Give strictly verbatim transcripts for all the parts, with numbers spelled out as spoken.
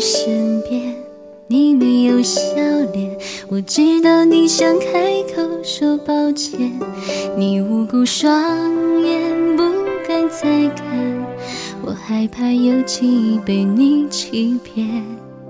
身边，你没有笑脸，我知道你想开口说抱歉，你无辜双眼不敢再看，我害怕有记忆被你欺骗。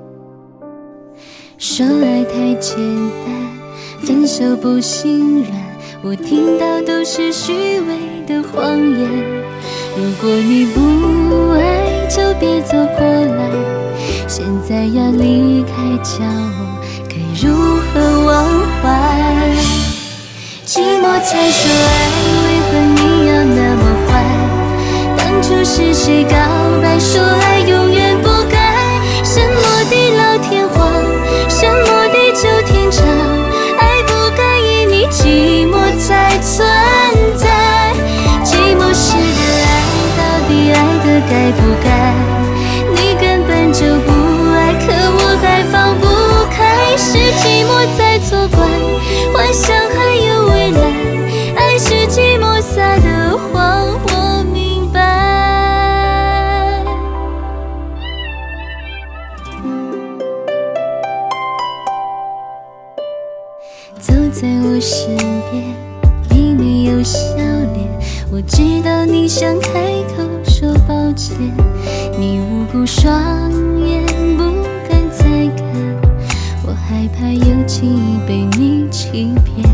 说爱太简单，分手不心软，我听到都是虚伪的谎言。如果你不爱就别走过来，现在要离开叫我该如何忘怀？寂寞才说爱，为何你要那么坏？当初是谁告白说爱永远不改？什么地老天荒，什么地久天长，爱不该因你寂寞才存在。寂寞时的爱，到底爱的该不该？你根本就不爱，可我还放不开。是寂寞在作怪，幻想还有未来，爱是寂寞撒的谎，我明白。走在我身边，你没有笑脸，我知道你想开口说抱歉，你无辜双眼不敢再看，我害怕有记忆被你欺骗。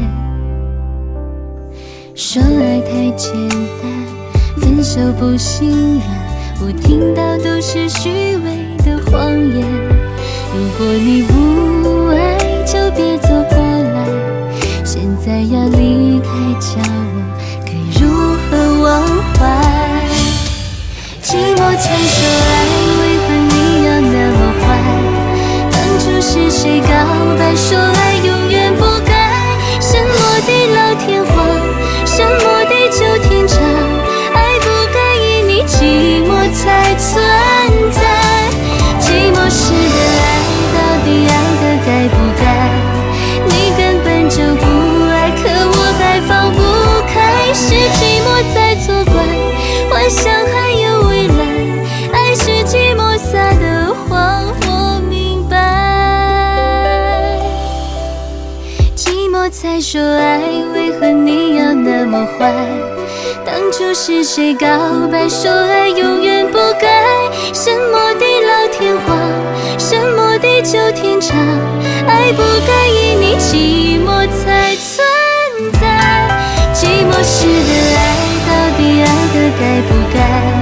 说爱太简单，分手不心软，我听到都是虚伪的谎言。如果你不爱就别走过来，现在要离开叫我该如何忘怀？寂寞才说爱，为何你要那么坏？当初是谁告白说爱永远不改？什么地老天荒，什么地久天长，爱不该因你寂寞才存在。寂寞时的爱，到底爱的该不该？你根本就不爱，可我还放不开。是寂寞在作怪，幻想还有未来，爱是寂寞撒的谎，我明白。寂寞才说爱，为何你要那么坏？当初是谁告白说爱永远不改？什么地老天荒，什么地久天长，爱不该因你寂寞才存在。寂寞时的爱，到底爱的该不该？